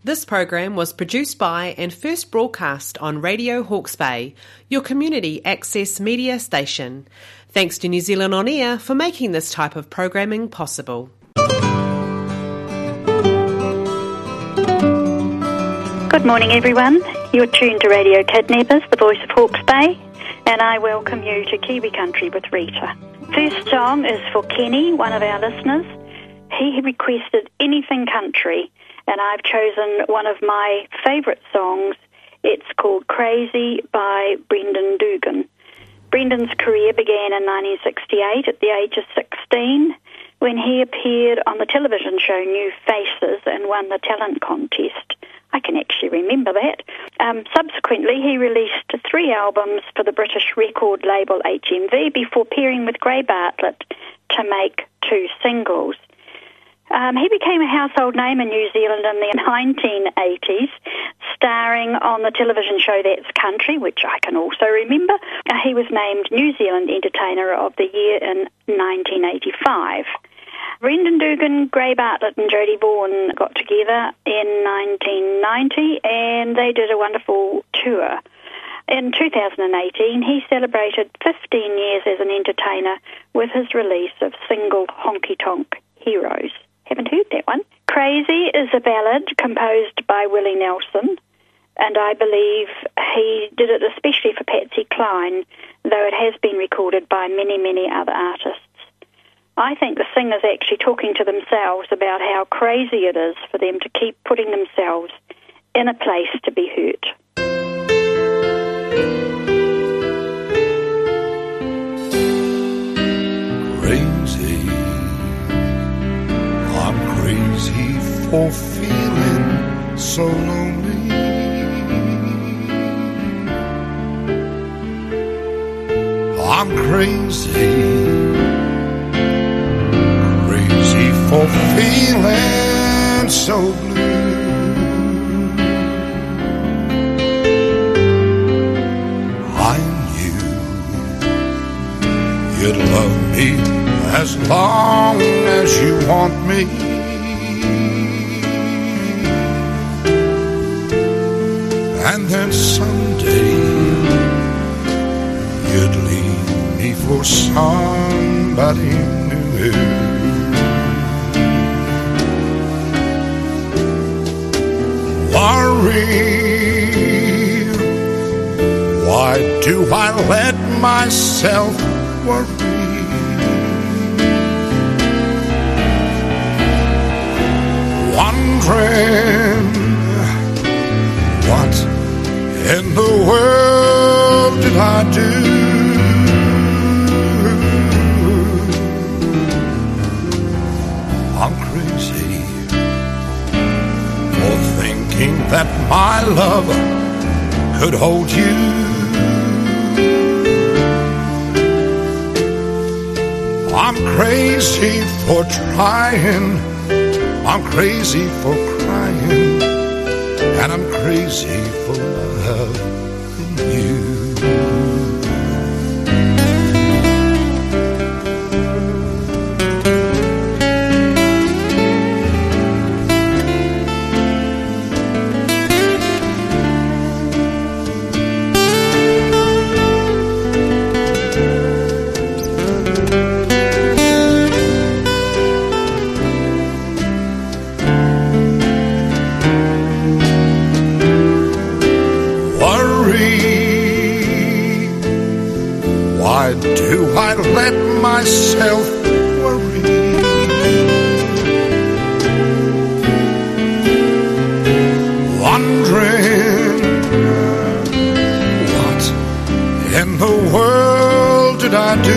This program was produced by and first broadcast on Radio Hawke's Bay, your community access media station. Thanks to New Zealand On Air for making this type of programming possible. Good morning, everyone. You're tuned to Radio Kidnappers, the voice of Hawke's Bay, and I welcome you to Kiwi Country with Rita. First song is for Kenny, one of our listeners. He requested Anything Country, and I've chosen one of my favourite songs. It's called Crazy by Brendan Dugan. Brendan's career began in 1968 at the age of 16 when he appeared on the television show New Faces and won the talent contest. I can actually remember that. Subsequently, he released 3 albums for the British record label HMV before pairing with Gray Bartlett to make 2 singles. He became a household name in New Zealand in the 1980s, starring on the television show That's Country, which I can also remember. He was named New Zealand Entertainer of the Year in 1985. Brendan Dugan, Gray Bartlett and Jodie Vaughan got together in 1990 and they did a wonderful tour. In 2018, he celebrated 15 years as an entertainer with his release of single Honky Tonk Heroes. Haven't heard that one. Crazy is a ballad composed by Willie Nelson, and I believe he did it especially for Patsy Cline, though it has been recorded by many, many other artists. I think the singer's actually talking to themselves about how crazy it is for them to keep putting themselves in a place to be hurt. Crazy, I'm crazy for feeling so lonely. I'm crazy for feeling so blue. I knew you'd love me as long as you want me. And then someday you'd leave me for somebody new. Worry, why do I let myself worry? Wondering what in the world did I do? I'm crazy that my love could hold you. I'm crazy for trying, I'm crazy for crying, and I'm crazy for loving you. Do I let myself worry? Wondering what in the world did I do?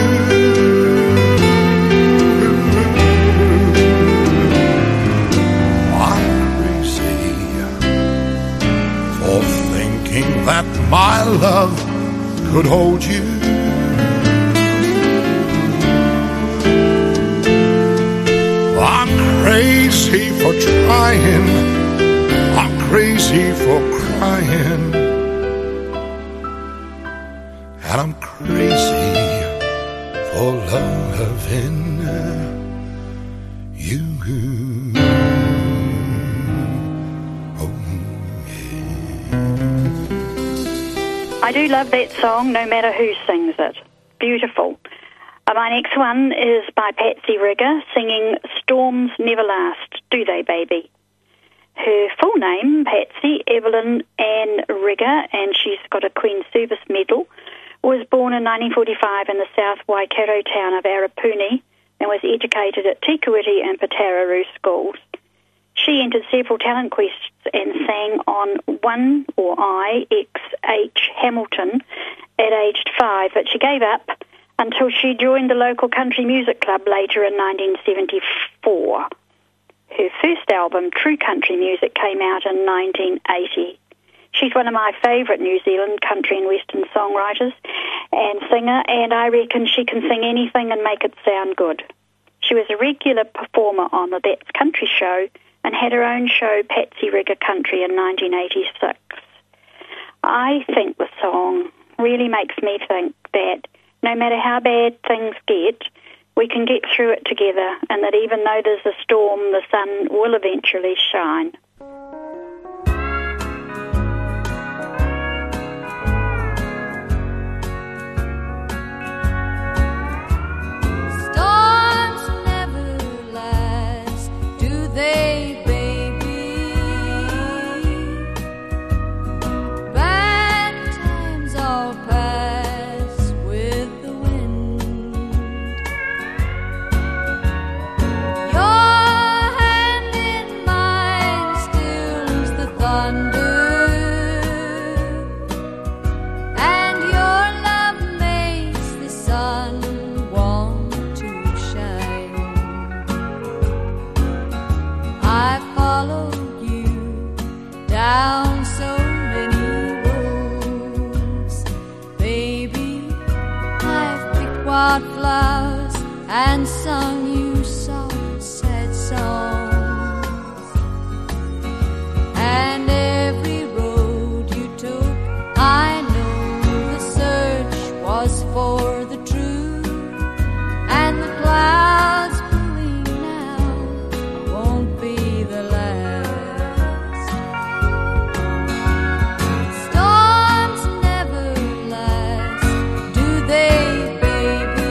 I'm crazy for thinking that my love could hold you. Crazy for trying, I'm crazy for crying, and I'm crazy for loving you. Oh I do love that song, no matter who sings it. Beautiful. My next one is by Patsy Rigger, singing Storms Never Last, Do They, Baby? Her full name, Patsy Evelyn Ann Rigger, and she's got a Queen's Service Medal, was born in 1945 in the South Waikato town of Arapuni and was educated at Tikawiti and Patararoo schools. She entered several talent quests and sang on One or I.X.H. Hamilton at aged 5, but she gave up until she joined the local country music club later in 1974. Her first album, True Country Music, came out in 1980. She's one of my favourite New Zealand country and western songwriters and singer, and I reckon she can sing anything and make it sound good. She was a regular performer on the That's Country show and had her own show, Patsy Rigger Country, in 1986. I think the song really makes me think that no matter how bad things get, we can get through it together, and that even though there's a storm, the sun will eventually shine. Storms never last, do they, baby? Bad times all pass with the wind. Your hand in mine stills the thunder, and your love makes the sun want to shine. I followed you down so many roads, baby. I've picked wildflowers and sung you soft, sad songs. And every road you took, I know the search was for the truth. And the clouds brewing now won't be the last. Storms never last, do they, baby?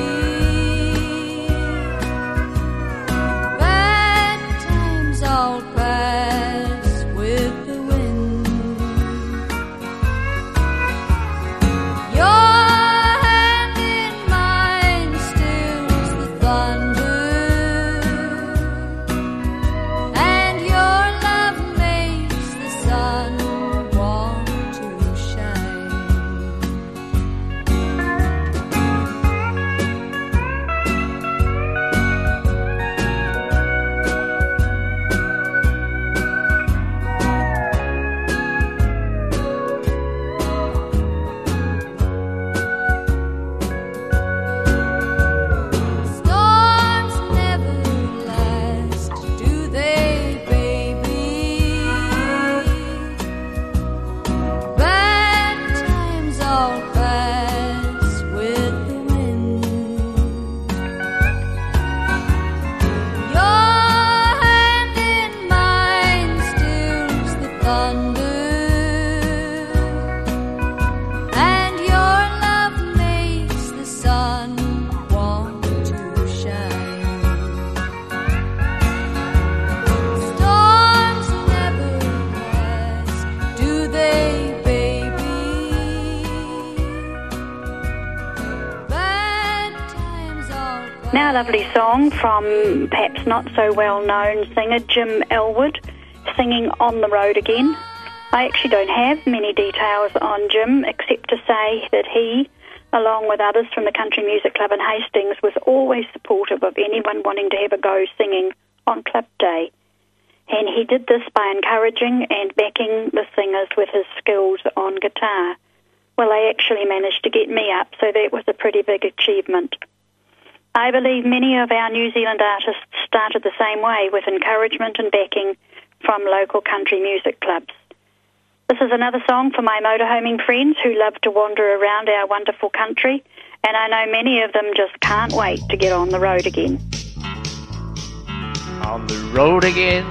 Bad times all pass with the wind. Your hand in mine stills the thunder, and your love makes the sun want to shine. Storms never last, do they, baby? Bad times all pass with the wind. Your hand in mine stills the thunder, and your love makes the sun want to shine. Storms never last, do they, baby? Bad times all pass. Now a lovely song from perhaps not so well-known singer Jim Elwood, singing On the Road Again. I actually don't have many details on Jim, except to say that he, along with others from the Country Music Club in Hastings, was always supportive of anyone wanting to have a go singing on Club Day. And he did this by encouraging and backing the singers with his skills on guitar. Well, they actually managed to get me up, so that was a pretty big achievement. I believe many of our New Zealand artists started the same way, with encouragement and backing from local country music clubs. This is another song for my motorhoming friends who love to wander around our wonderful country, and I know many of them just can't wait to get on the road again. On the road again,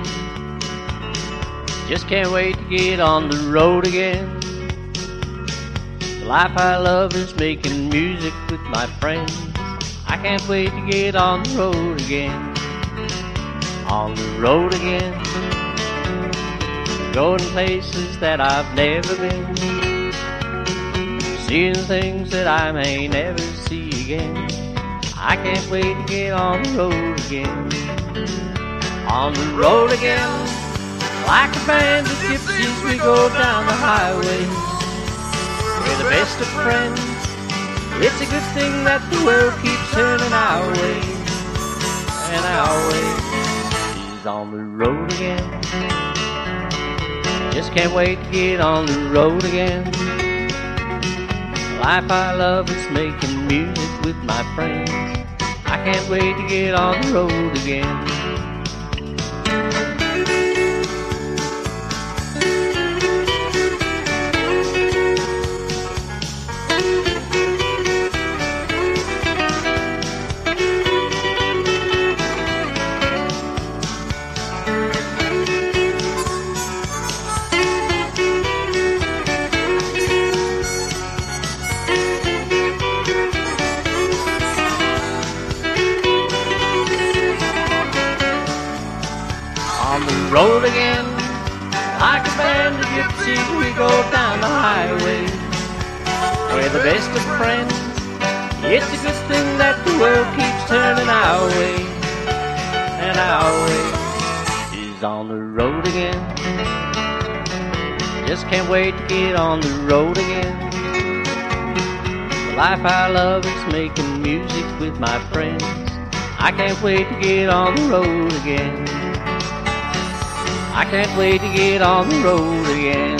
just can't wait to get on the road again. The life I love is making music with my friends. I can't wait to get on the road again. On the road again. Going places that I've never been. Seeing things that I may never see again. I can't wait to get on the road again. On the road again. Like a band of gypsies we go down the highway. We're the best of friends. It's a good thing that the world keeps turning our way. And our way is on the road again. Just can't wait to get on the road again. The life I love is making music with my friends. I can't wait to get on the road again. Road again, like a band of gypsies, we go down the highway. We're the best of friends. It's a good thing that the world keeps turning our way. And our way is on the road again. Just can't wait to get on the road again. The life I love is making music with my friends. I can't wait to get on the road again. I can't wait to get on the road again.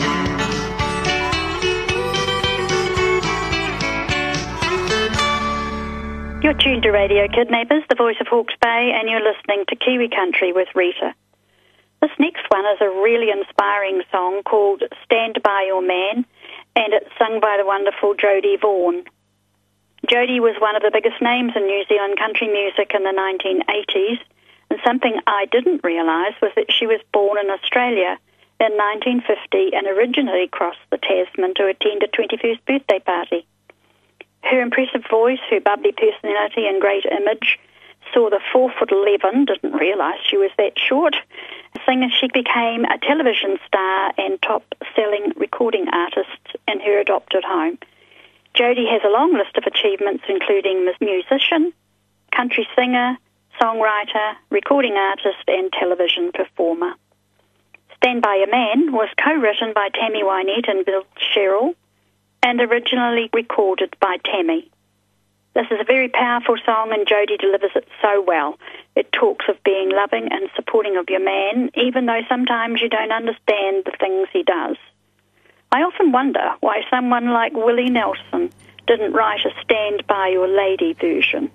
You're tuned to Radio Kidnappers, the voice of Hawke's Bay, and you're listening to Kiwi Country with Rita. This next one is a really inspiring song called Stand By Your Man, and it's sung by the wonderful Jodie Vaughan. Jodie was one of the biggest names in New Zealand country music in the 1980s. And something I didn't realise was that she was born in Australia in 1950 and originally crossed the Tasman to attend a 21st birthday party. Her impressive voice, her bubbly personality and great image saw the 4'11", didn't realise she was that short. Singer, she became a television star and top-selling recording artist in her adopted home. Jodie has a long list of achievements including musician, country singer, songwriter, recording artist and television performer. Stand By Your Man was co-written by Tammy Wynette and Bill Sherrill and originally recorded by Tammy. This is a very powerful song and Jodie delivers it so well. It talks of being loving and supporting of your man, even though sometimes you don't understand the things he does. I often wonder why someone like Willie Nelson didn't write a Stand By Your Lady version.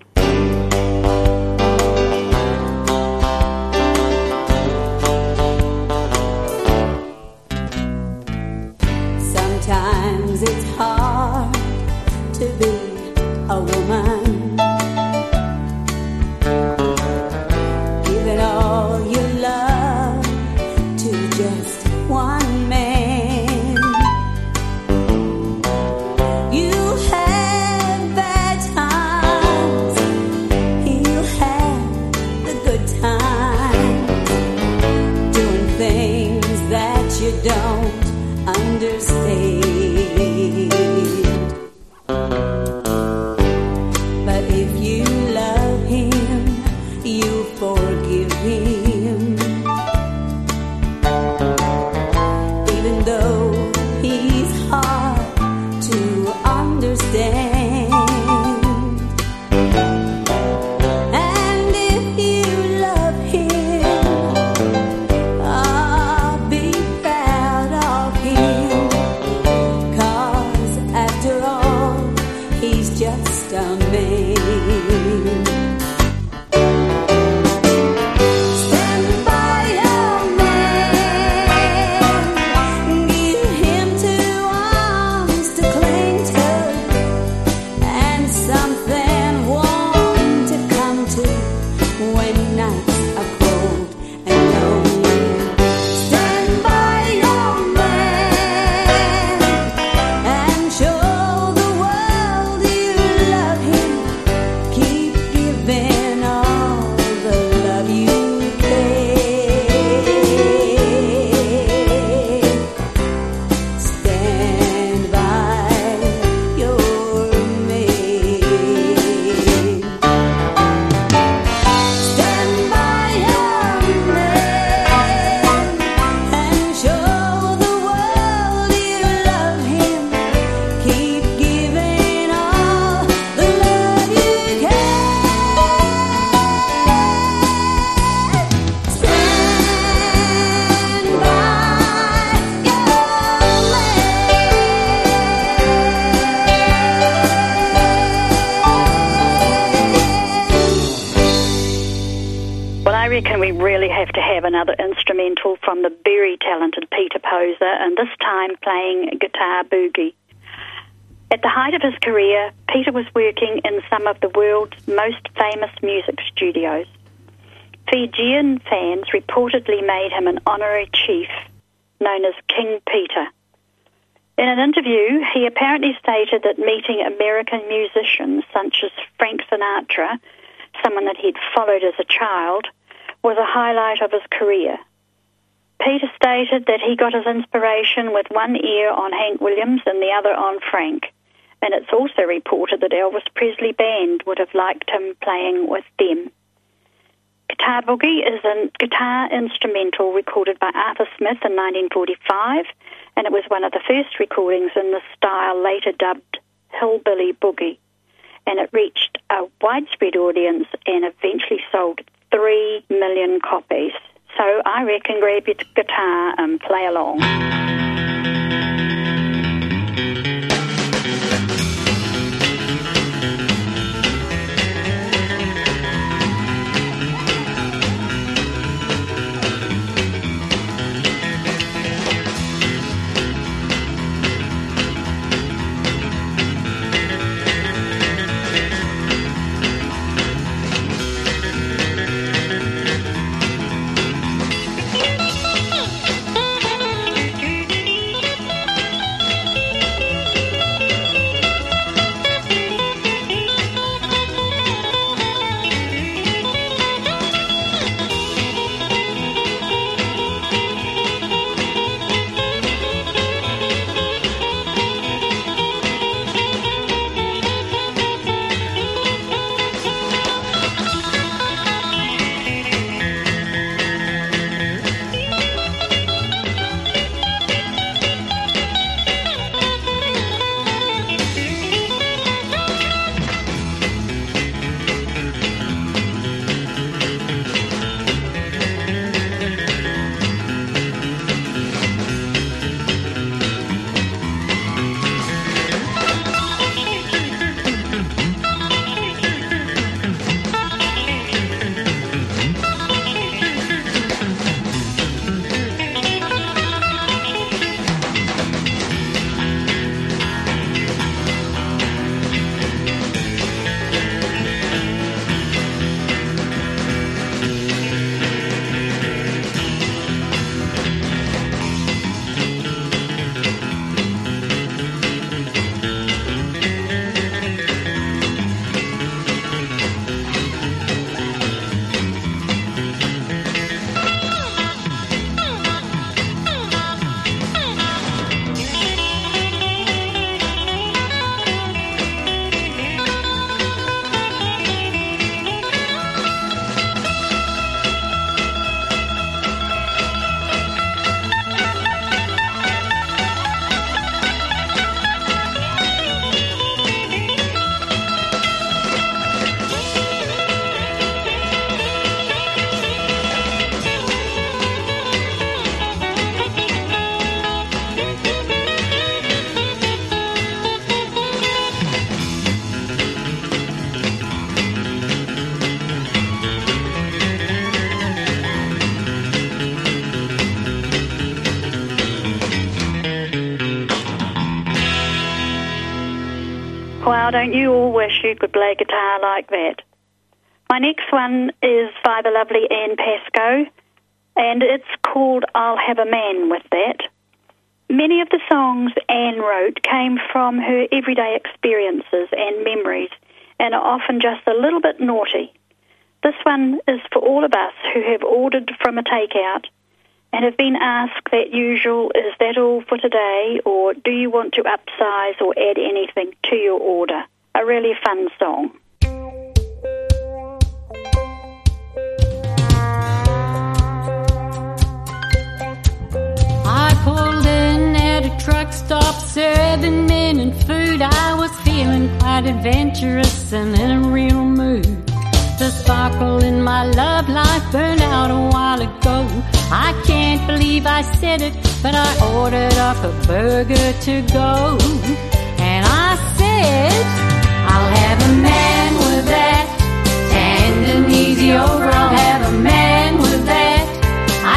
Sometimes it's hard to be a woman, giving all your love to just one man. You have bad times, he'll have the good times, doing things that you don't understand. But if you love him, you forgive him, even though he's hard to understand. And if you love him, be proud of him. another instrumental from the very talented Peter Poser, and this time playing guitar boogie. At the height of his career, Peter was working in some of the world's most famous music studios. Fijian fans reportedly made him an honorary chief known as King Peter. In an interview, he apparently stated that meeting American musicians such as Frank Sinatra, someone that he'd followed as a child, was a highlight of his career. Peter stated that he got his inspiration with one ear on Hank Williams and the other on Frank, and it's also reported that Elvis Presley Band would have liked him playing with them. Guitar Boogie is a guitar instrumental recorded by Arthur Smith in 1945, and it was one of the first recordings in the style later dubbed Hillbilly Boogie, and it reached a widespread audience and eventually sold 3 million copies. So I reckon grab your guitar and play along. Wow, don't you all wish you could play guitar like that? My next one is by the lovely Anne Pascoe, and it's called I'll Have a Man With That. Many of the songs Anne wrote came from her everyday experiences and memories, and are often just a little bit naughty. This one is for all of us who have ordered from a takeout and have been asked that usual, is that all for today, or do you want to upsize or add anything to your order? A really fun song. I pulled in at a truck stop serving men and food. I was feeling quite adventurous and in a real mood. The sparkle in my love life burned out a while ago. I can't believe I said it, but I ordered up a burger to go. And I said, I'll have a man with that. Tandem easy over, I'll have a man with that.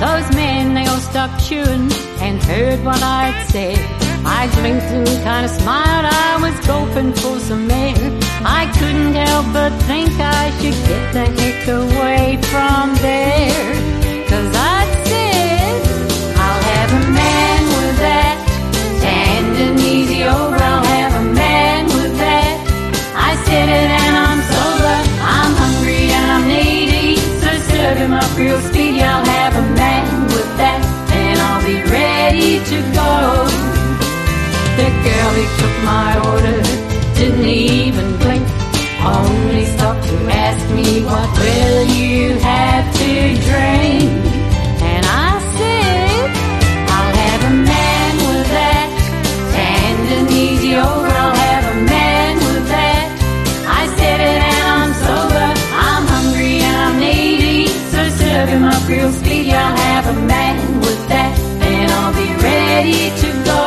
Those men, they all stopped chewing and heard what I'd said. I blinked and kind of smiled, I was gulping for some air. I couldn't help but think I should get the heck away from there. 'Cause I said, I'll have a man with that, standing easy over, I'll have a man with that. I said it and I'm sober, I'm hungry and I'm needy, so serve him up real speedy. I'll have a man with that, and I'll be ready to go. The girl who took my order didn't even blink, only stopped to ask me, what will you have to drink? And I said, I'll have a man with that, standing easy over, I'll have a man with that. I said it and I'm sober, I'm hungry and I'm needy, so serve him up real speedy. I'll have a man with that, and I'll be ready to go.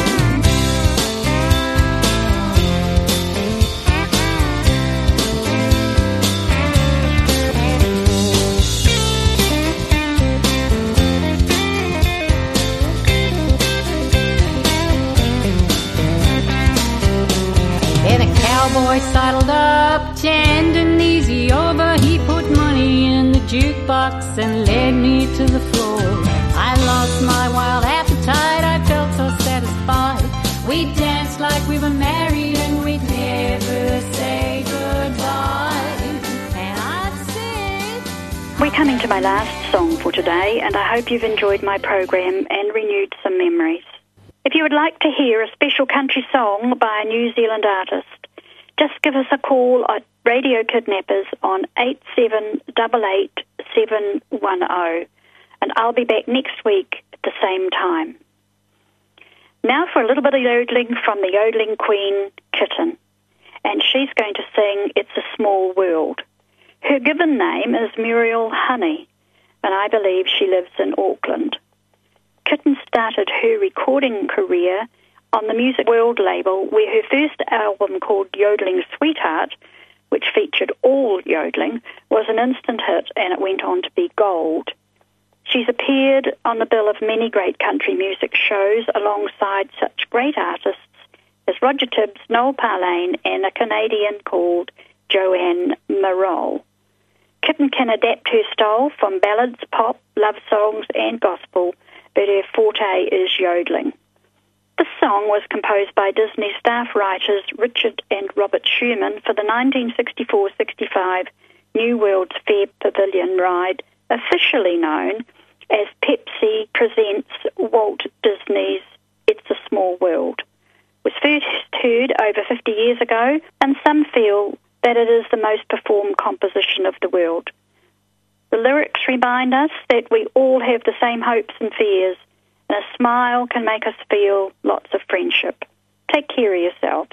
Boy sidled up, standing easy over. He put money in the jukebox and led me to the floor. I lost my wild appetite, I felt so satisfied. We danced like we were married and we'd never say goodbye. And I said, We're coming to my last song for today, and I hope you've enjoyed my program and renewed some memories. If you would like to hear a special country song by a New Zealand artist, just give us a call at Radio Kidnappers on 8788 710, and I'll be back next week at the same time. Now for a little bit of yodeling from the yodeling queen, Kitten, and she's going to sing It's a Small World. Her given name is Muriel Honey, and I believe she lives in Auckland. Kitten started her recording career on the Music World label, where her first album called Yodeling Sweetheart, which featured all yodeling, was an instant hit, and it went on to be gold. She's appeared on the bill of many great country music shows alongside such great artists as Roger Tibbs, Noel Parlane, and a Canadian called Joanne Marol. Kitten can adapt her style from ballads, pop, love songs, and gospel, but her forte is yodeling. This song was composed by Disney staff writers Richard and Robert Sherman for the 1964-65 New World's Fair Pavilion ride, officially known as Pepsi Presents Walt Disney's It's a Small World. It was first heard over 50 years ago, and some feel that it is the most performed composition of the world. The lyrics remind us that we all have the same hopes and fears, and a smile can make us feel lots of friendship. Take care of yourselves.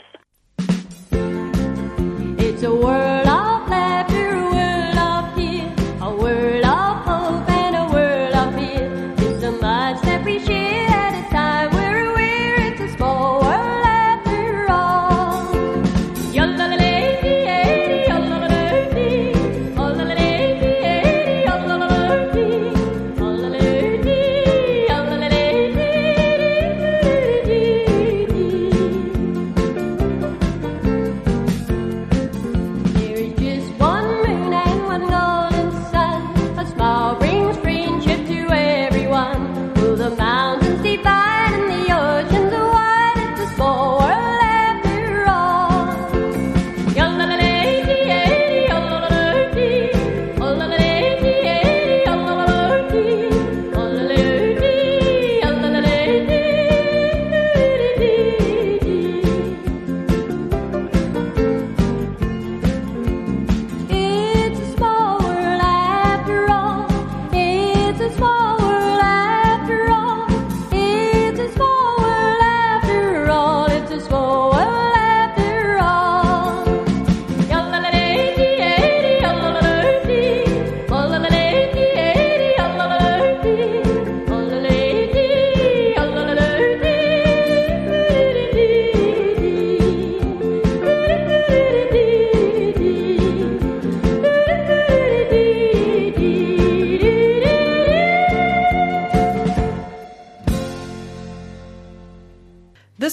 it's a world of laughter, a world of fear, a world of hope and a world of fear. It's the minds that we share at a time we're aware it's a small world after all. Yolla-la-lady, yolla-la-lady, yolla-la-lady, yolla-la-lady, yolla-la-lady, yolla-la-lady. There is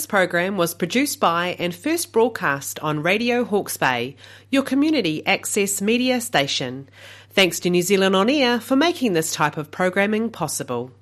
program was produced by and first broadcast on Radio Hawke's Bay, your community access media station. Thanks to New Zealand On Air for making this type of programming possible.